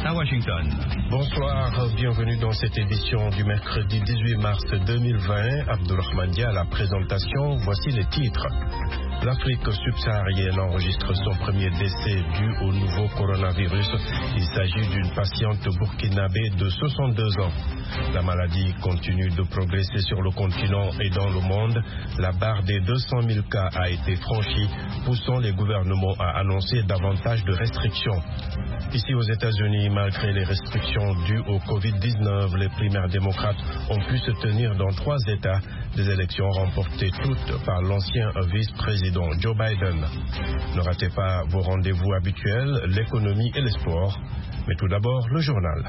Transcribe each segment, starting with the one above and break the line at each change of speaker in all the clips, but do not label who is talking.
à Washington.
Bonsoir, bienvenue dans cette édition du mercredi 18 mars 2020. Abdourahmane Dia à la présentation, voici les titres. L'Afrique subsaharienne enregistre son premier décès dû au nouveau coronavirus. Il s'agit d'une patiente burkinabé de 62 ans. La maladie continue de progresser sur le continent et dans le monde. La barre des 200 000 cas a été franchie, poussant les gouvernements à annoncer davantage de restrictions. Ici aux États-Unis, malgré les restrictions dues au Covid-19, les primaires démocrates ont pu se tenir dans 3 États, des élections remportées toutes par l'ancien vice-président Joe Biden. Ne ratez pas vos rendez-vous habituels, l'économie et les sports. Mais tout d'abord, le journal.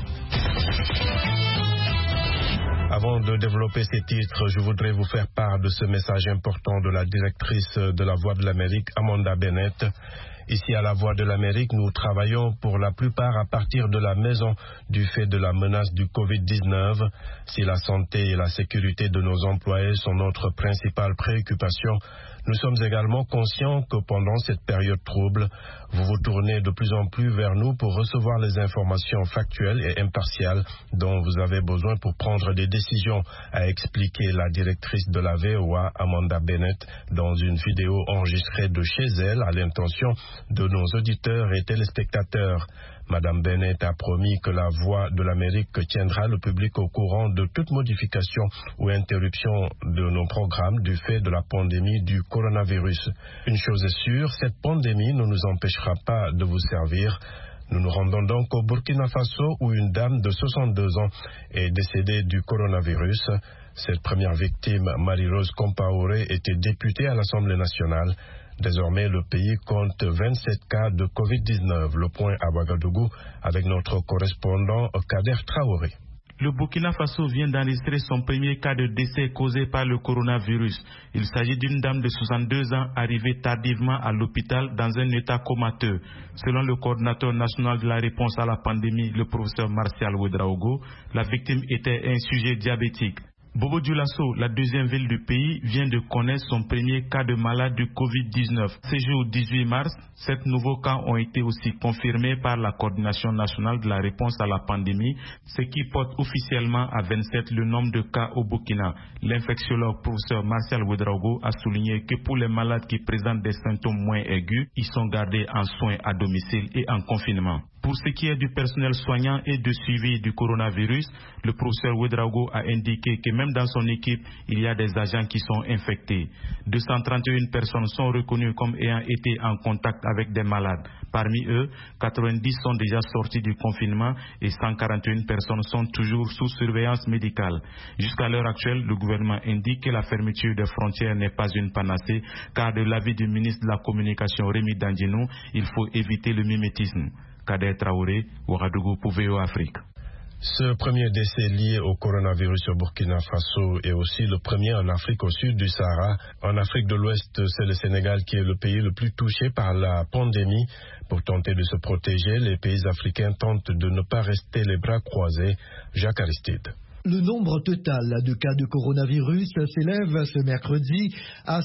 Avant de développer ces titres, je voudrais vous faire part de ce message important de la directrice de la Voix de l'Amérique, Amanda Bennett. Ici à la Voix de l'Amérique, nous travaillons pour la plupart à partir de la maison du fait de la menace du Covid-19. Si la santé et la sécurité de nos employés sont notre principale préoccupation, nous sommes également conscients que pendant cette période trouble, vous vous tournez de plus en plus vers nous pour recevoir les informations factuelles et impartiales dont vous avez besoin pour prendre des décisions, a expliqué la directrice de la VOA, Amanda Bennett, dans une vidéo enregistrée de chez elle à l'intention de nos auditeurs et téléspectateurs. Madame Bennett a promis que la Voix de l'Amérique tiendra le public au courant de toute modification ou interruption de nos programmes du fait de la pandémie du coronavirus. Une chose est sûre, cette pandémie ne nous empêchera pas de vous servir. Nous nous rendons donc au Burkina Faso où une dame de 62 ans est décédée du coronavirus. Cette première victime, Marie-Rose Compaoré, était députée à l'Assemblée nationale. Désormais, le pays compte 27 cas de Covid-19. Le point à Ouagadougou avec notre correspondant Kader Traoré.
Le Burkina Faso vient d'enregistrer son premier cas de décès causé par le coronavirus. Il s'agit d'une dame de 62 ans arrivée tardivement à l'hôpital dans un état comateux. Selon le coordinateur national de la réponse à la pandémie, le professeur Martial Ouedraogo, la victime était un sujet diabétique. Bobo Dioulasso, la deuxième ville du pays, vient de connaître son premier cas de malade du Covid-19. Ce jour 18 mars, 7 nouveaux cas ont été aussi confirmés par la coordination nationale de la réponse à la pandémie, ce qui porte officiellement à 27 le nombre de cas au Burkina. L'infectiologue professeur Martial Ouedraogo a souligné que pour les malades qui présentent des symptômes moins aigus, ils sont gardés en soins à domicile et en confinement. Pour ce qui est du personnel soignant et de suivi du coronavirus, le professeur Ouedraogo a indiqué que même dans son équipe, il y a des agents qui sont infectés. 231 personnes sont reconnues comme ayant été en contact avec des malades. Parmi eux, 90 sont déjà sortis du confinement et 141 personnes sont toujours sous surveillance médicale. Jusqu'à l'heure actuelle, le gouvernement indique que la fermeture des frontières n'est pas une panacée, car de l'avis du ministre de la Communication Rémi Dandinou, il faut éviter le mimétisme. Kader Traoré, Ouagadougou pour VOA Afrique.
Ce premier décès lié au coronavirus au Burkina Faso est aussi le premier en Afrique au sud du Sahara. En Afrique de l'Ouest, c'est le Sénégal qui est le pays le plus touché par la pandémie. Pour tenter de se protéger, les pays africains tentent de ne pas rester les bras croisés. Jacques Aristide.
Le nombre total de cas de coronavirus s'élève ce mercredi à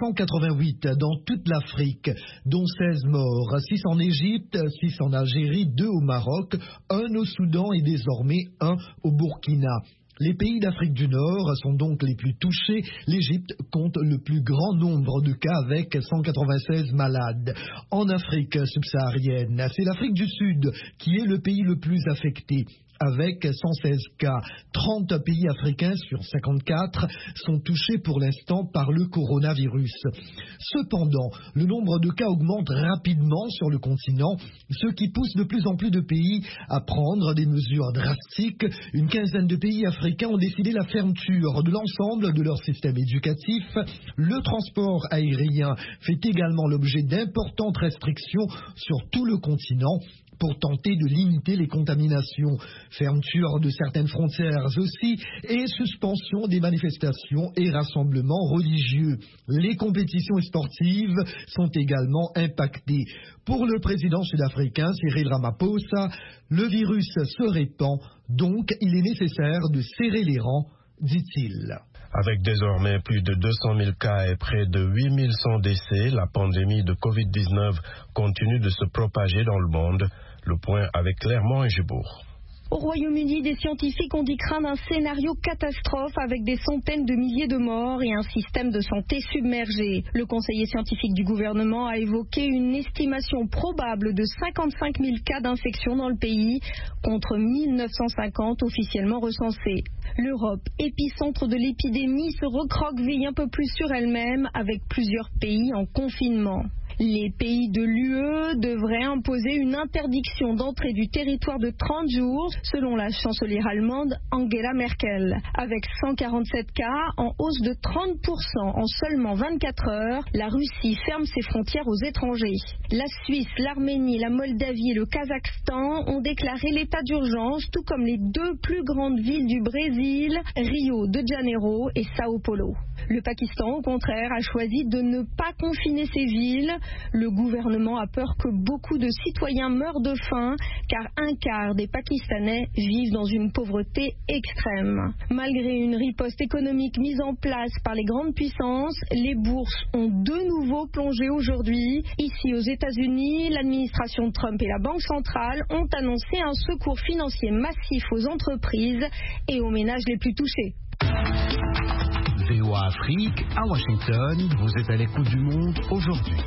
588 dans toute l'Afrique, dont 16 morts, 6 en Égypte, 6 en Algérie, 2 au Maroc, 1 au Soudan et désormais 1 au Burkina. Les pays d'Afrique du Nord sont donc les plus touchés. L'Égypte compte le plus grand nombre de cas avec 196 malades. En Afrique subsaharienne, c'est l'Afrique du Sud qui est le pays le plus affecté. Avec 116 cas, 30 pays africains sur 54 sont touchés pour l'instant par le coronavirus. Cependant, le nombre de cas augmente rapidement sur le continent, ce qui pousse de plus en plus de pays à prendre des mesures drastiques. Une quinzaine de pays africains ont décidé la fermeture de l'ensemble de leur système éducatif. Le transport aérien fait également l'objet d'importantes restrictions sur tout le continent pour tenter de limiter les contaminations. Fermeture de certaines frontières aussi et suspension des manifestations et rassemblements religieux. Les compétitions sportives sont également impactées. Pour le président sud-africain Cyril Ramaphosa, le virus se répand, donc il est nécessaire de serrer les rangs, dit-il.
Avec désormais plus de 200 000 cas et près de 8 100 décès, la pandémie de Covid-19 continue de se propager dans le monde. Le point avec Clermont et Gibourg.
Au Royaume-Uni, des scientifiques ont dit craindre un scénario catastrophe avec des centaines de milliers de morts et un système de santé submergé. Le conseiller scientifique du gouvernement a évoqué une estimation probable de 55 000 cas d'infection dans le pays, contre 1950 officiellement recensés. L'Europe, épicentre de l'épidémie, se recroqueville un peu plus sur elle-même avec plusieurs pays en confinement. Les pays de l'UE devraient imposer une interdiction d'entrée du territoire de 30 jours, selon la chancelière allemande Angela Merkel. Avec 147 cas, en hausse de 30% en seulement 24 heures, la Russie ferme ses frontières aux étrangers. La Suisse, l'Arménie, la Moldavie et le Kazakhstan ont déclaré l'état d'urgence, tout comme les deux plus grandes villes du Brésil, Rio de Janeiro et Sao Paulo. Le Pakistan, au contraire, a choisi de ne pas confiner ces villes. Le gouvernement a peur que beaucoup de citoyens meurent de faim, car un quart des Pakistanais vivent dans une pauvreté extrême. Malgré une riposte économique mise en place par les grandes puissances, les bourses ont de nouveau plongé aujourd'hui. Ici aux États-Unis, l'administration Trump et la Banque centrale ont annoncé un secours financier massif aux entreprises et aux ménages les plus touchés.
VOA Afrique, à Washington, vous êtes à l'écoute du monde aujourd'hui.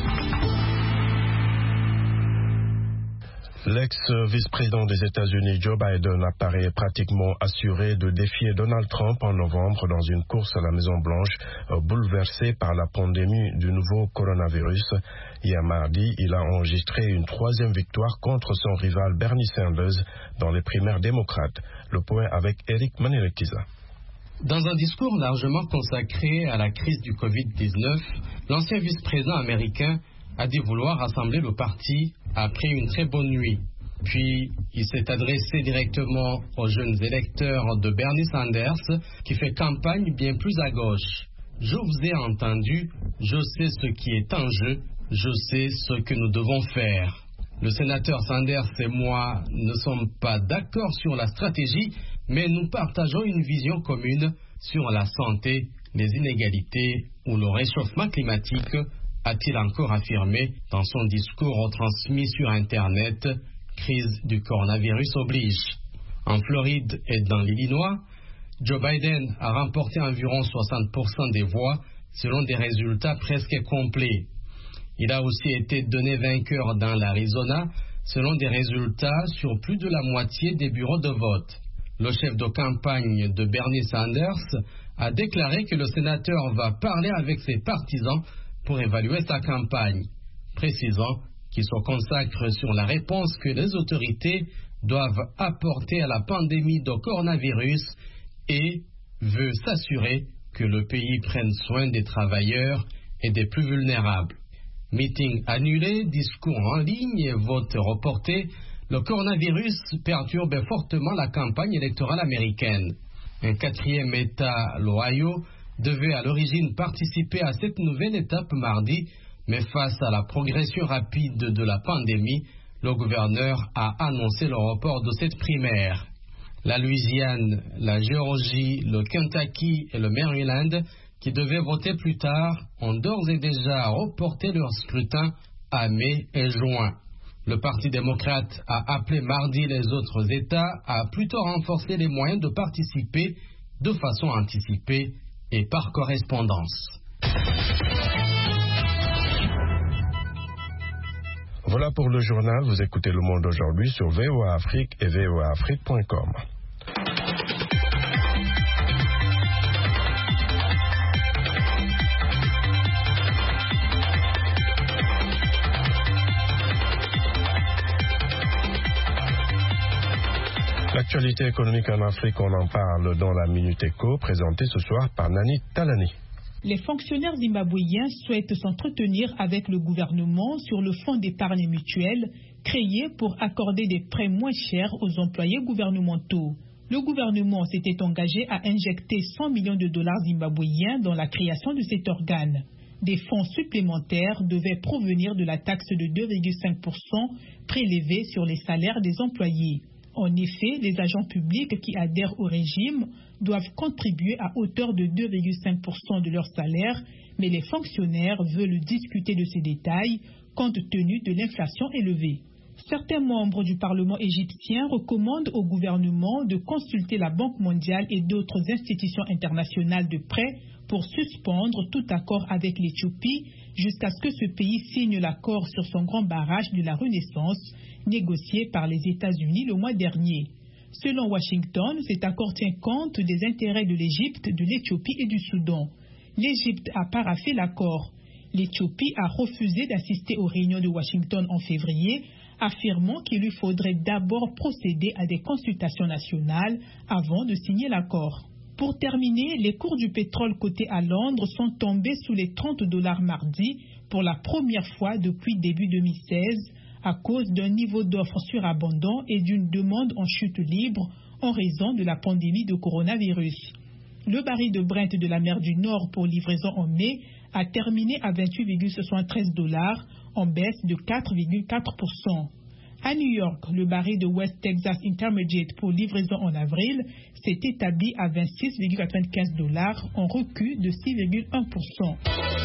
L'ex-vice-président des États-Unis Joe Biden apparaît pratiquement assuré de défier Donald Trump en novembre dans une course à la Maison-Blanche bouleversée par la pandémie du nouveau coronavirus. Hier mardi, il a enregistré une troisième victoire contre son rival Bernie Sanders dans les primaires démocrates. Le point avec Eric Manelekiza.
Dans un discours largement consacré à la crise du Covid-19, l'ancien vice-président américain a dit vouloir rassembler le parti après une très bonne nuit. Puis, il s'est adressé directement aux jeunes électeurs de Bernie Sanders, qui fait campagne bien plus à gauche. Je vous ai entendu, je sais ce qui est en jeu, je sais ce que nous devons faire. Le sénateur Sanders et moi ne sommes pas d'accord sur la stratégie, mais nous partageons une vision commune sur la santé, les inégalités ou le réchauffement climatique, a-t-il encore affirmé dans son discours transmis sur Internet. Crise du coronavirus oblige. En Floride et dans l'Illinois, Joe Biden a remporté environ 60% des voix selon des résultats presque complets. Il a aussi été donné vainqueur dans l'Arizona selon des résultats sur plus de la moitié des bureaux de vote. Le chef de campagne de Bernie Sanders a déclaré que le sénateur va parler avec ses partisans pour évaluer sa campagne, précisant qu'il se consacre sur la réponse que les autorités doivent apporter à la pandémie de coronavirus et veut s'assurer que le pays prenne soin des travailleurs et des plus vulnérables. Meeting annulé, discours en ligne et vote reporté, le coronavirus perturbe fortement la campagne électorale américaine. Un quatrième État, l'Ohio, devait à l'origine participer à cette nouvelle étape mardi, mais face à la progression rapide de la pandémie, le gouverneur a annoncé le report de cette primaire. La Louisiane, la Géorgie, le Kentucky et le Maryland, qui devaient voter plus tard, ont d'ores et déjà reporté leur scrutin à mai et juin. Le Parti démocrate a appelé mardi les autres États à plutôt renforcer les moyens de participer de façon anticipée et par correspondance.
Voilà pour le journal. Vous écoutez Le Monde aujourd'hui sur VOA Afrique et voaafrique.com. L'actualité économique en Afrique, on en parle dans la Minute Éco, présentée ce soir par Nani Talani.
Les fonctionnaires zimbabwéens souhaitent s'entretenir avec le gouvernement sur le fonds d'épargne mutuelle créé pour accorder des prêts moins chers aux employés gouvernementaux. Le gouvernement s'était engagé à injecter 100 millions de dollars zimbabwéens dans la création de cet organe. Des fonds supplémentaires devaient provenir de la taxe de 2,5% prélevée sur les salaires des employés. En effet, les agents publics qui adhèrent au régime doivent contribuer à hauteur de 2,5% de leur salaire, mais les fonctionnaires veulent discuter de ces détails compte tenu de l'inflation élevée. Certains membres du Parlement égyptien recommandent au gouvernement de consulter la Banque mondiale et d'autres institutions internationales de près pour suspendre tout accord avec l'Éthiopie jusqu'à ce que ce pays signe l'accord sur son grand barrage de la Renaissance, négocié par les États-Unis le mois dernier. Selon Washington, cet accord tient compte des intérêts de l'Égypte, de l'Éthiopie et du Soudan. L'Égypte a paraphé l'accord. L'Éthiopie a refusé d'assister aux réunions de Washington en février, affirmant qu'il lui faudrait d'abord procéder à des consultations nationales avant de signer l'accord. Pour terminer, les cours du pétrole coté à Londres sont tombés sous les $30 mardi pour la première fois depuis début 2016 à cause d'un niveau d'offre surabondant et d'une demande en chute libre en raison de la pandémie de coronavirus. Le baril de Brent de la mer du Nord pour livraison en mai a terminé à $28,73, en baisse de 4,4%. À New York, le baril de West Texas Intermediate pour livraison en avril s'est établi à $26,95, en recul de 6,1%.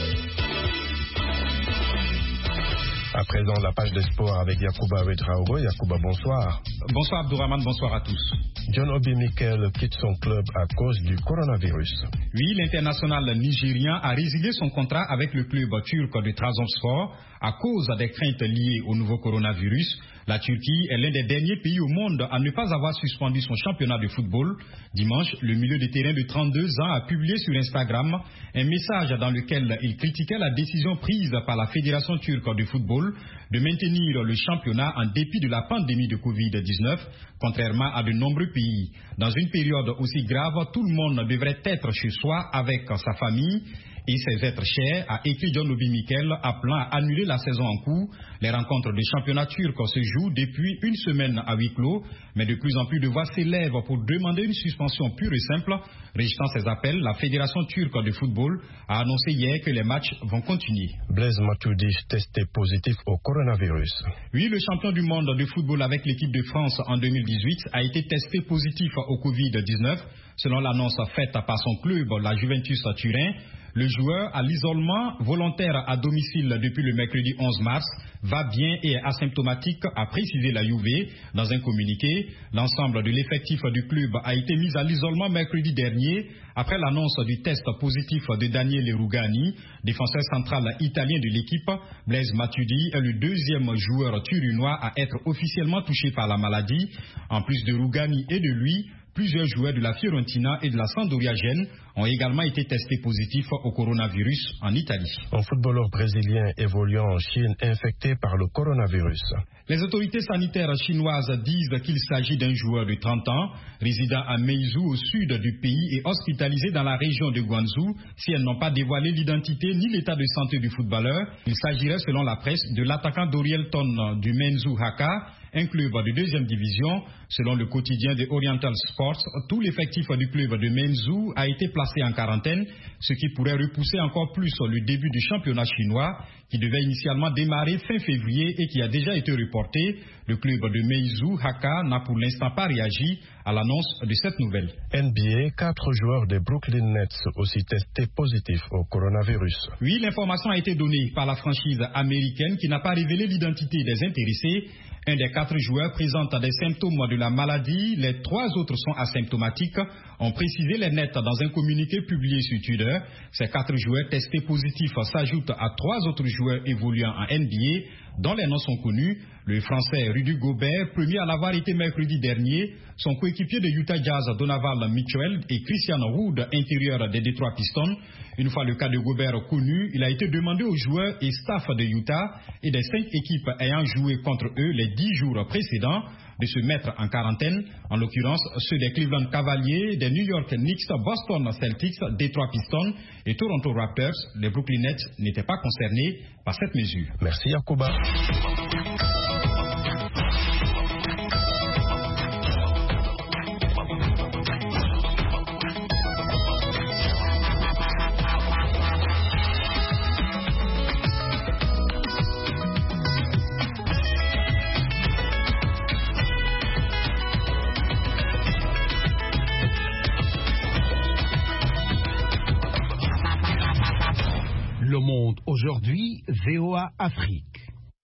À présent, la page des sports avec Yacouba Ouedraogo. Yacouba, bonsoir.
Bonsoir Abdourahmane, bonsoir à tous.
John Obi Mikel quitte son club à cause du coronavirus.
Oui, l'international nigérien a résilié son contrat avec le club turc de Trabzonspor à cause des craintes liées au nouveau coronavirus. La Turquie est l'un des derniers pays au monde à ne pas avoir suspendu son championnat de football. Dimanche, le milieu de terrain de 32 ans a publié sur Instagram un message dans lequel il critiquait la décision prise par la Fédération turque de football de maintenir le championnat en dépit de la pandémie de Covid-19, contrairement à de nombreux pays. Dans une période aussi grave, tout le monde devrait être chez soi avec sa famille et ses êtres chers, a écrit John Obi Mikel, appelant à annuler la saison en cours. Les rencontres de championnat turc se jouent depuis une semaine à huis clos, mais de plus en plus de voix s'élèvent pour demander une suspension pure et simple. Rejetant ces appels, la Fédération turque de football a annoncé hier que les matchs vont continuer.
Blaise Matuidi testé positif au coronavirus.
Oui, le champion du monde de football avec l'équipe de France en 2018 a été testé positif au Covid-19, selon l'annonce faite par son club, la Juventus Turin. Le joueur à l'isolement volontaire à domicile depuis le mercredi 11 mars va bien et est asymptomatique, a précisé la Juve dans un communiqué. L'ensemble de l'effectif du club a été mis à l'isolement mercredi dernier après l'annonce du test positif de Daniele Rugani, défenseur central italien de l'équipe. Blaise Matuidi est le deuxième joueur turinois à être officiellement touché par la maladie. En plus de Rugani et de lui, plusieurs joueurs de la Fiorentina et de la Sampdoria Gênes ont également été testés positifs au coronavirus en Italie.
Un footballeur brésilien évoluant en Chine infecté par le coronavirus.
Les autorités sanitaires chinoises disent qu'il s'agit d'un joueur de 30 ans, résidant à Meizhou au sud du pays et hospitalisé dans la région de Guangzhou. Si elles n'ont pas dévoilé l'identité ni l'état de santé du footballeur, il s'agirait selon la presse de l'attaquant Dorielton du Menzhou Haka, un club de deuxième division. Selon le quotidien de Oriental Sports, tout l'effectif du club de Menzhou a été placé en quarantaine, ce qui pourrait repousser encore plus le début du championnat chinois, qui devait initialement démarrer fin février et qui a déjà été reporté. Le club de Menzhou Haka n'a pour l'instant pas réagi à l'annonce de cette nouvelle.
NBA, 4 joueurs des Brooklyn Nets aussi testés positifs au coronavirus.
Oui, l'information a été donnée par la franchise américaine qui n'a pas révélé l'identité des intéressés. Un des 4 joueurs présente des symptômes de la maladie, les 3 autres sont asymptomatiques, ont précisé les Nets dans un communiqué publié sur Twitter. Ces 4 joueurs testés positifs s'ajoutent à 3 autres joueurs évoluant en NBA, dont les noms sont connus. Le Français Rudy Gobert, premier à l'avoir été mercredi dernier, son coéquipier de Utah Jazz Donovan Mitchell et Christian Wood, intérieur des Detroit Pistons. Une fois le cas de Gobert connu, il a été demandé aux joueurs et staff de Utah et des 5 équipes ayant joué contre eux les 10 jours précédents de se mettre en quarantaine, en l'occurrence ceux des Cleveland Cavaliers, des New York Knicks, Boston Celtics, Detroit Pistons et Toronto Raptors. Les Brooklyn Nets n'étaient pas concernés par cette mesure.
Merci Yacouba.
monde aujourd'hui, VOA Afrique.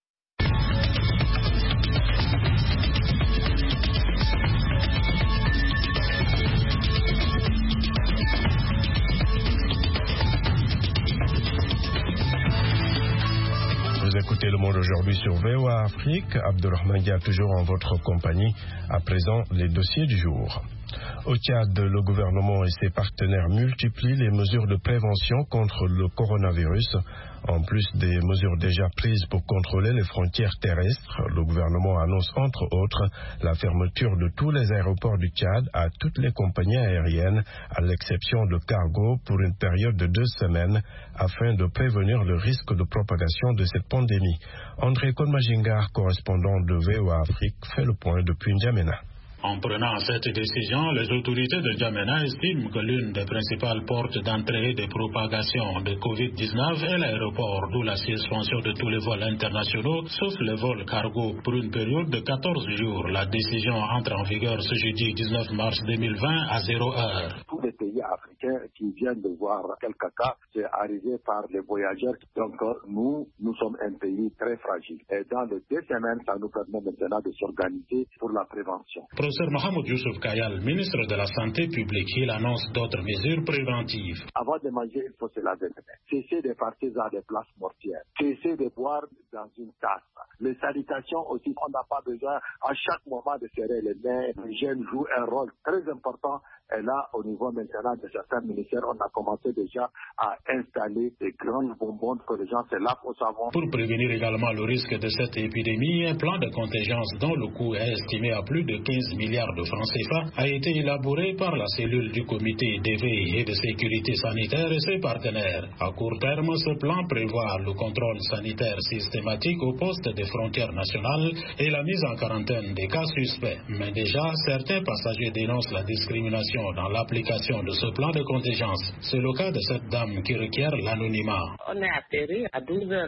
Vous écoutez Le Monde aujourd'hui sur VOA Afrique. Abdelrahman Dia toujours en votre compagnie. À présent, les dossiers du jour. Au Tchad, le gouvernement et ses partenaires multiplient les mesures de prévention contre le coronavirus. En plus des mesures déjà prises pour contrôler les frontières terrestres, le gouvernement annonce entre autres la fermeture de tous les aéroports du Tchad à toutes les compagnies aériennes, à l'exception de cargo, pour une période de 2 semaines, afin de prévenir le risque de propagation de cette pandémie. André Konmajingar, correspondant de VOA Afrique, fait le point depuis N'Djamena.
En prenant cette décision, les autorités de N'Djamena estiment que l'une des principales portes d'entrée de propagation de Covid-19 est l'aéroport, d'où la suspension de tous les vols internationaux, sauf les vols cargo, pour une période de 14 jours. La décision entre en vigueur ce jeudi 19 mars 2020 à 0h.
Tous les pays africains qui viennent de voir quelques cas, c'est arrivé par les voyageurs. Donc nous sommes un pays très fragile. Et dans les 2 semaines, ça nous permet maintenant de s'organiser pour la prévention.
Professeur Mohamed Youssouf Kayal, ministre de la Santé publique, il annonce d'autres mesures préventives.
Avant de manger, il faut se laver les mains. Cesser de partir dans des places mortières. Cesser de boire dans une tasse. Les salutations aussi, on n'a pas besoin à chaque moment de serrer les mains. L'hygiène joue un rôle très important. Et là, au niveau maintenant de certains ministères, on a commencé déjà à installer des grandes bonbonnes que les gens se lavent au savon.
Pour prévenir également le risque de cette épidémie, un plan de contingence dont le coût est estimé à plus de 15 milliards de francs CFA a été élaboré par la cellule du comité d'éveil et de sécurité sanitaire et ses partenaires. À court terme, ce plan prévoit le contrôle sanitaire systématique au poste des frontières nationales et la mise en quarantaine des cas suspects. Mais déjà, certains passagers dénoncent la discrimination dans l'application de ce plan de contingence. C'est le cas de cette dame qui requiert l'anonymat.
On est atterri à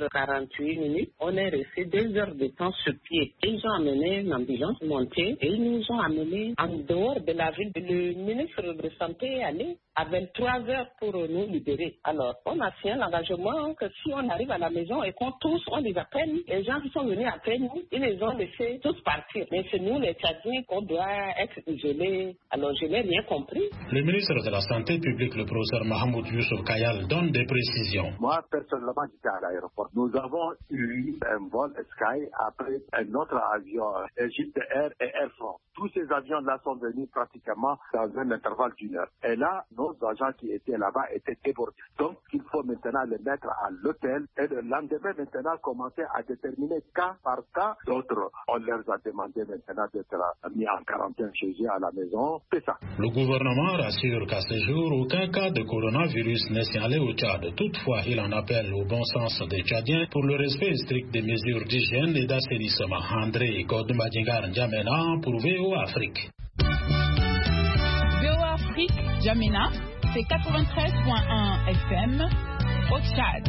12h48. On est resté 2 heures de temps sur pied. Ils ont amené une ambulance montée et ils nous ont amenés en dehors de la ville. Le ministre de la Santé est allé avec 3 heures pour nous libérer. Alors, on a fait un engagement que si on arrive à la maison et qu'on tous, on les appelle, les gens qui sont venus après nous, ils les ont laissés tous partir. Mais c'est nous, les Tchadiens, qu'on doit être isolés. Alors, je n'ai rien compris.
Le ministre de la Santé publique, le professeur Mohamed Youssouf Kayal, donne des précisions.
Moi, personnellement, j'étais à l'aéroport. Nous avons eu un vol Sky après un autre avion, Egypte Air et Air France. Tous ces avions-là sont venus pratiquement dans un intervalle d'1 heure. Et là, nos agents qui étaient là-bas étaient débordés. Donc, il faut maintenant les mettre à l'hôtel et le lendemain, maintenant, commencer à déterminer cas par cas. D'autres, on leur a demandé maintenant d'être mis en quarantaine chez eux à la maison. C'est ça.
Le gouvernement rassure qu'à ce jour, aucun cas de coronavirus n'est signalé au Tchad. Toutefois, il en appelle au bon sens des Tchadiens pour le respect strict des mesures d'hygiène et d'assainissement. André Kodmadingar N'Djamena pour VOA Afrique.
VOA Afrique, N'Djamena, c'est 93.1 FM au Tchad.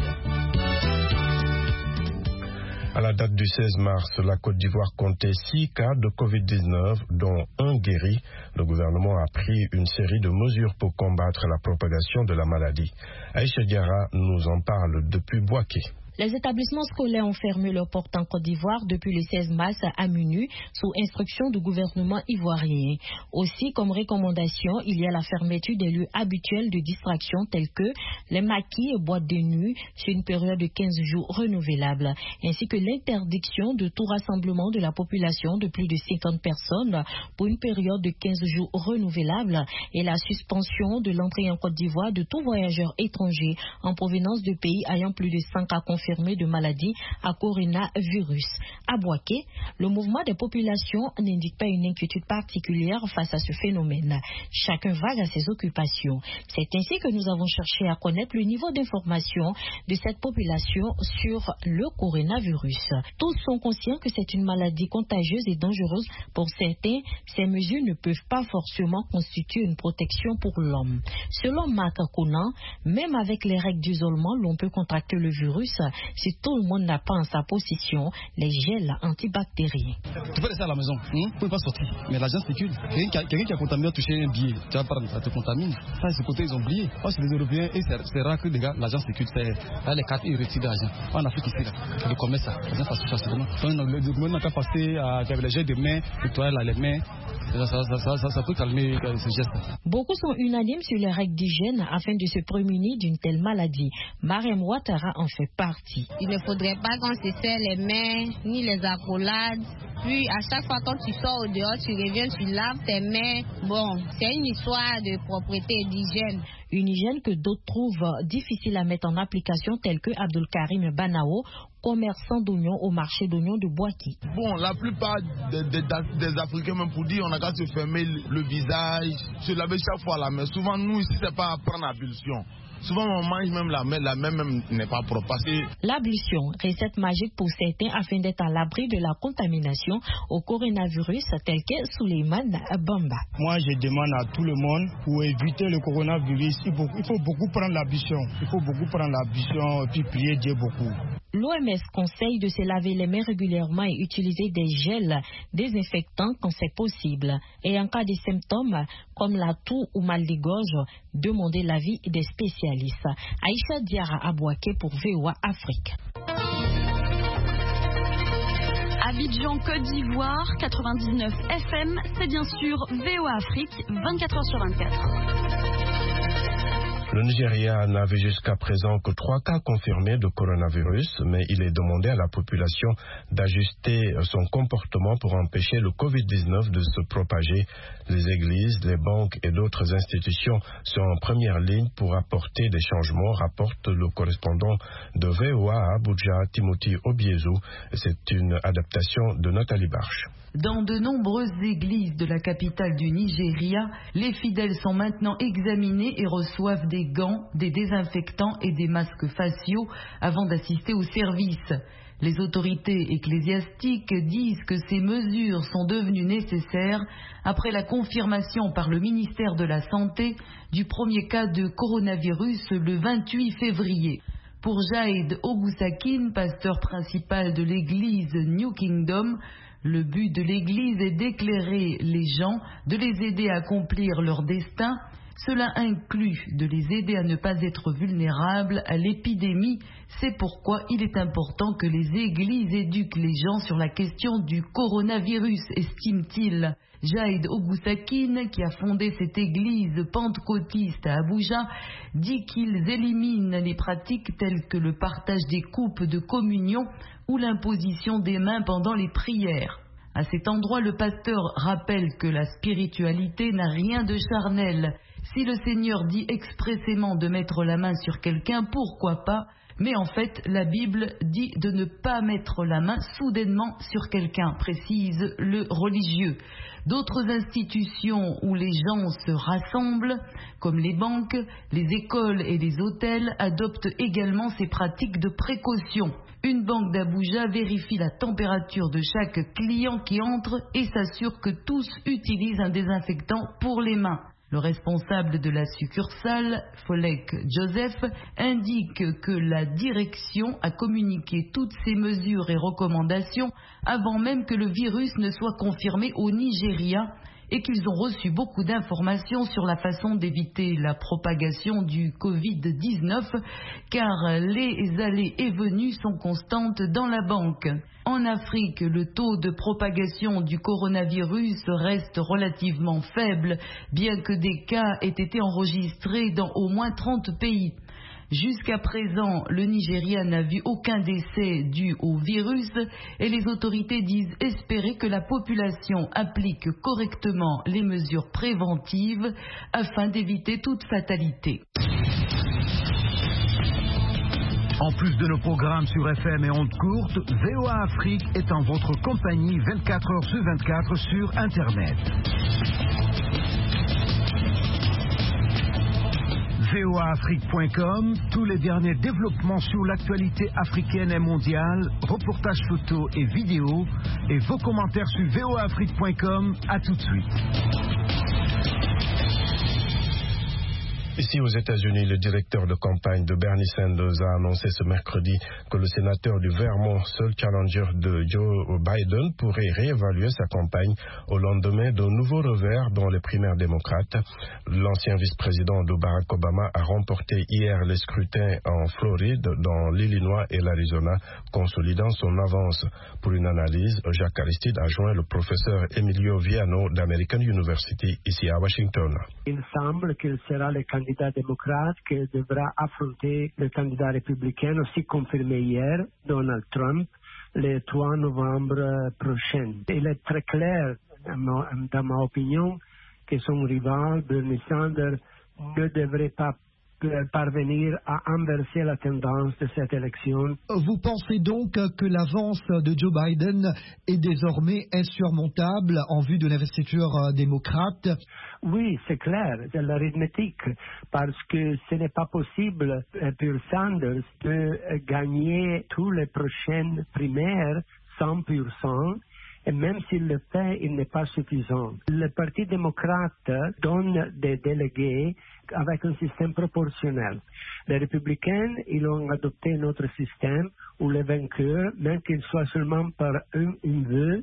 À la date du 16 mars, la Côte d'Ivoire comptait 6 cas de Covid-19, dont 1 guéri. Le gouvernement a pris une série de mesures pour combattre la propagation de la maladie. Aïcha Diarra nous en parle depuis Bouaké.
Les établissements scolaires ont fermé leurs portes en Côte d'Ivoire depuis le 16 mars à minuit, sous instruction du gouvernement ivoirien. Aussi, comme recommandation, il y a la fermeture des lieux habituels de distraction tels que les maquis et boîtes de nuit sur une période de 15 jours renouvelable, ainsi que l'interdiction de tout rassemblement de la population de plus de 50 personnes pour une période de 15 jours renouvelable et la suspension de l'entrée en Côte d'Ivoire de tout voyageur étranger en provenance de pays ayant plus de 5 cas confirmés de maladie à coronavirus. À Bouaké, le mouvement des populations n'indique pas une inquiétude particulière face à ce phénomène. Chacun vague à ses occupations. C'est ainsi que nous avons cherché à connaître le niveau d'information de cette population sur le coronavirus. Tous sont conscients que c'est une maladie contagieuse et dangereuse. Pour certains, ces mesures ne peuvent pas forcément constituer une protection pour l'homme. Selon Marc Conan, même avec les règles d'isolement, l'on peut contracter le virus. si tout le monde n'a pas en sa possession les gels antibactériens.
Tu peux rester à la maison, tu ne peux pas sortir, mais l'agent circule. Quelqu'un qui a contaminé a touché un billet, tu vas prendre, ça te contamine. Ça, ce côté, ils ont oublié. Oh, c'est les Européens, et c'est rare que l'agent circule, là, les cartes, ils retirent l'argent. En Afrique, ici, là, le commerce, ça, l'agent passe facilement. Le gouvernement n'a qu'à passer à les gels de main, nettoyer les mains. Ça peut calmer ce geste.
Beaucoup sont unanimes sur les règles d'hygiène afin de se prémunir d'une telle maladie. Mariam Ouattara en fait partie.
Il ne faudrait pas qu'on se serre les mains, ni les accolades. Puis à chaque fois quand tu sors au dehors, tu reviens, tu laves tes mains. Bon, c'est une histoire de propreté et d'hygiène.
Une hygiène que d'autres trouvent difficile à mettre en application, tel que Abdul Karim Banao, commerçant d'oignons au marché d'oignons de Boaki.
Bon, la plupart des Africains, même pour dire, on a qu'à se fermer le visage, se laver chaque fois la main. Souvent, nous ici, c'est pas à prendre l'ablution. Souvent, on mange même la main même n'est pas propre.
L'ablution, recette magique pour certains afin d'être à l'abri de la contamination au coronavirus, tel que Souleymane Bamba.
Moi, je demande à tout le monde, pour éviter le coronavirus, il faut beaucoup prendre l'ablution. Il faut beaucoup prendre l'ablution et puis prier Dieu beaucoup.
L'OMS conseille de se laver les mains régulièrement et utiliser des gels désinfectants quand c'est possible. Et en cas de symptômes comme la toux ou mal de gorge, demandez l'avis des spécialistes. Aïcha Diara Abouaké pour VOA Afrique.
Abidjan, Côte d'Ivoire, 99 FM, c'est bien sûr VOA Afrique, 24h sur 24.
Le Nigeria n'avait jusqu'à présent que 3 cas confirmés de coronavirus, mais il est demandé à la population d'ajuster son comportement pour empêcher le Covid-19 de se propager. Les églises, les banques et d'autres institutions sont en première ligne pour apporter des changements, rapporte le correspondant de VOA à Abuja, Timothy Obiezu. C'est une adaptation de Nathalie Barche.
Dans de nombreuses églises de la capitale du Nigeria, les fidèles sont maintenant examinés et reçoivent des gants, des désinfectants et des masques faciaux avant d'assister au service. Les autorités ecclésiastiques disent que ces mesures sont devenues nécessaires après la confirmation par le ministère de la Santé du premier cas de coronavirus le 28 février. Pour Jaïd Ogousakin, pasteur principal de l'église New Kingdom, le but de l'église est d'éclairer les gens, de les aider à accomplir leur destin. Cela inclut de les aider à ne pas être vulnérables à l'épidémie. C'est pourquoi il est important que les églises éduquent les gens sur la question du coronavirus, estime-t-il. Jaïd Ogousakin, qui a fondé cette église pentecôtiste à Abuja, dit qu'ils éliminent les pratiques telles que le partage des coupes de communion ou l'imposition des mains pendant les prières. À cet endroit, le pasteur rappelle que la spiritualité n'a rien de charnel. Si le Seigneur dit expressément de mettre la main sur quelqu'un, pourquoi pas? Mais en fait, la Bible dit de ne pas mettre la main soudainement sur quelqu'un, précise le religieux. D'autres institutions où les gens se rassemblent, comme les banques, les écoles et les hôtels, adoptent également ces pratiques de précaution. Une banque d'Abuja vérifie la température de chaque client qui entre et s'assure que tous utilisent un désinfectant pour les mains. Le responsable de la succursale, Folek Joseph, indique que la direction a communiqué toutes ces mesures et recommandations avant même que le virus ne soit confirmé au Nigeria et qu'ils ont reçu beaucoup d'informations sur la façon d'éviter la propagation du Covid-19 car les allées et venues sont constantes dans la banque. En Afrique, le taux de propagation du coronavirus reste relativement faible, bien que des cas aient été enregistrés dans au moins 30 pays. Jusqu'à présent, le Nigeria n'a vu aucun décès dû au virus et les autorités disent espérer que la population applique correctement les mesures préventives afin d'éviter toute fatalité.
En plus de nos programmes sur FM et ondes courtes, VOA Afrique est en votre compagnie 24 heures sur 24 sur Internet. voaafrique.com, tous les derniers développements sur l'actualité africaine et mondiale, reportages photos et vidéos, et vos commentaires sur voaafrique.com. À tout de suite.
Ici aux États-Unis, le directeur de campagne de Bernie Sanders a annoncé ce mercredi que le sénateur du Vermont, seul challenger de Joe Biden, pourrait réévaluer sa campagne au lendemain d'un nouveau revers dans les primaires démocrates. L'ancien vice-président de Barack Obama a remporté hier les scrutins en Floride, dans l'Illinois et l'Arizona, consolidant son avance. Pour une analyse, Jacques Aristide a joint le professeur Emilio Viano d'American University ici à Washington.
Il semble qu'il sera le candidat démocrate qui devra affronter le candidat républicain aussi confirmé hier, Donald Trump, le 3 novembre prochain. Il est très clair, dans ma opinion, que son rival, Bernie Sanders, ne devrait pas parvenir à inverser la tendance de cette élection.
Vous pensez donc que l'avance de Joe Biden est désormais insurmontable en vue de l'investiture démocrate?
Oui, c'est clair, c'est l'arithmétique, parce que ce n'est pas possible pour Sanders de gagner toutes les prochaines primaires 100%. Et même s'il le fait, il n'est pas suffisant. Le Parti démocrate donne des délégués avec un système proportionnel. Les républicains, ils ont adopté notre système où les vainqueurs, même qu'ils soient seulement par une vue,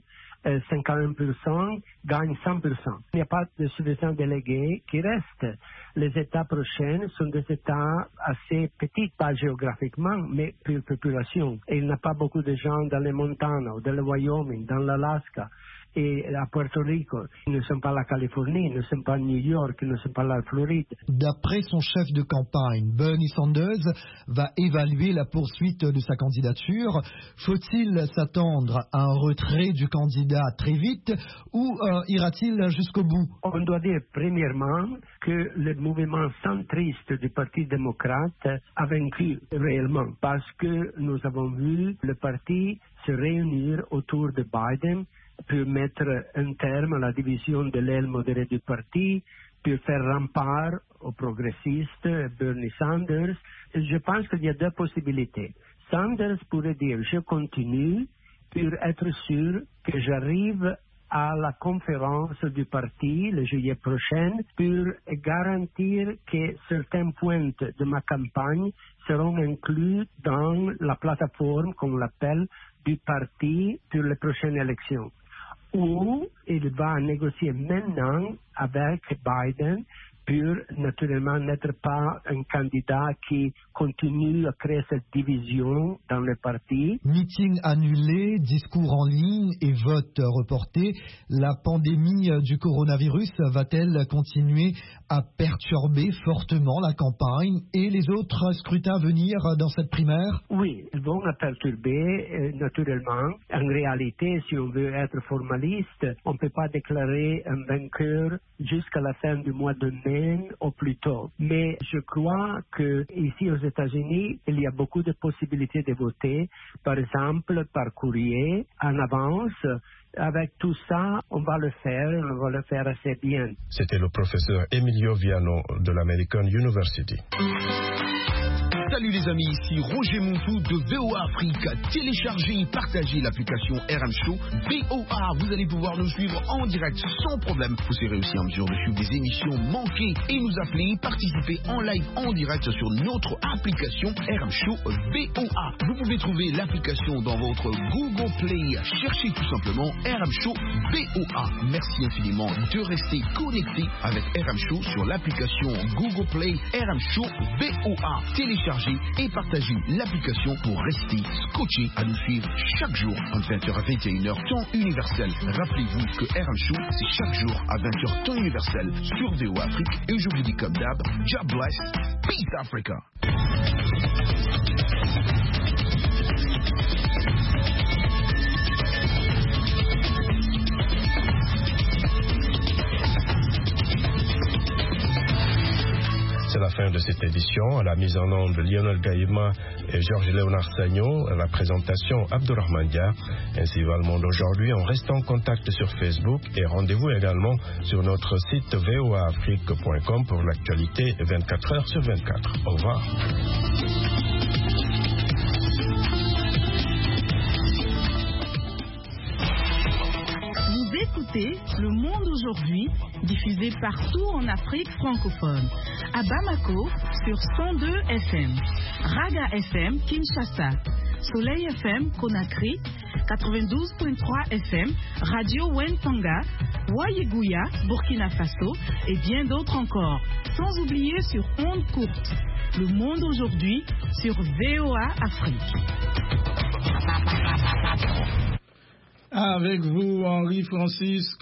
51%, gagnent 100%. Il n'y a pas de suffisants délégués qui restent. Les États prochains sont des États assez petits, pas géographiquement, mais pour population. Et il n'y a pas beaucoup de gens dans le Montana, dans le Wyoming, dans l'Alaska et à Puerto Rico. Ils ne sont pas la Californie, ils ne sont pas New York, ils ne sont pas la Floride.
D'après son chef de campagne, Bernie Sanders va évaluer la poursuite de sa candidature. Faut-il s'attendre à un retrait du candidat très vite ou ira-t-il jusqu'au bout?
On doit dire premièrement que le mouvement centriste du Parti démocrate a vaincu réellement parce que nous avons vu le parti se réunir autour de Biden pour mettre un terme à la division de l'aile modérée du parti, pour faire rempart aux progressistes, Bernie Sanders. Je pense qu'il y a deux possibilités. Sanders pourrait dire « je continue » pour être sûr que j'arrive à la conférence du parti le juillet prochain pour garantir que certains points de ma campagne seront inclus dans la plateforme, comme on l'appelle, du parti pour les prochaines élections. Ou il va négocier maintenant avec Biden pour naturellement n'être pas un candidat qui continue à créer cette division dans le parti.
Meeting annulé, discours en ligne et vote reporté. La pandémie du coronavirus va-t-elle continuer à perturber fortement la campagne et les autres scrutins à venir dans cette primaire?
Oui, ils vont la perturber naturellement. En réalité, si on veut être formaliste, on ne peut pas déclarer un vainqueur jusqu'à la fin du mois de mai au plus tôt. Mais je crois que ici aux États-Unis, il y a beaucoup de possibilités de voter, par exemple par courrier, en avance. Avec tout ça, on va le faire assez bien.
C'était le professeur Emilio Viano de l'American University.
Salut les amis, ici Roger Montou de VOA Afrique. Téléchargez et partagez l'application RM Show VOA. Vous allez pouvoir nous suivre en direct sans problème. Vous serez aussi en mesure de suivre des émissions manquées et nous appeler, participer en live en direct sur notre application RM Show VOA. Vous pouvez trouver l'application dans votre Google Play. Cherchez tout simplement RM Show VOA. Merci infiniment de rester connecté avec RM Show sur l'application Google Play RM Show VOA. Téléchargez et partagez l'application pour rester scotché à nous suivre chaque jour entre 20h à 21h temps universel. Rappelez-vous que RM Show c'est chaque jour à 20h temps universel sur VOA Afrique et je vous dis comme d'hab, God bless, peace Africa.
C'est la fin de cette édition. À la mise en onde de Lionel Gaïma et Georges-Léonard Sagnon. À la présentation, Abdourahmane Dia. Ainsi va le monde aujourd'hui. On reste en contact sur Facebook et rendez-vous également sur notre site voaafrique.com pour l'actualité 24 heures sur 24. Au revoir.
écoutez Le Monde aujourd'hui, diffusé partout en Afrique francophone. À Bamako, sur 102 FM. Raga FM, Kinshasa. Soleil FM, Conakry. 92.3 FM, Radio Wentanga, Wayegouya, Burkina Faso et bien d'autres encore. Sans oublier sur ondes courtes. Le Monde aujourd'hui sur VOA Afrique.
Avec vous, Henri Francis.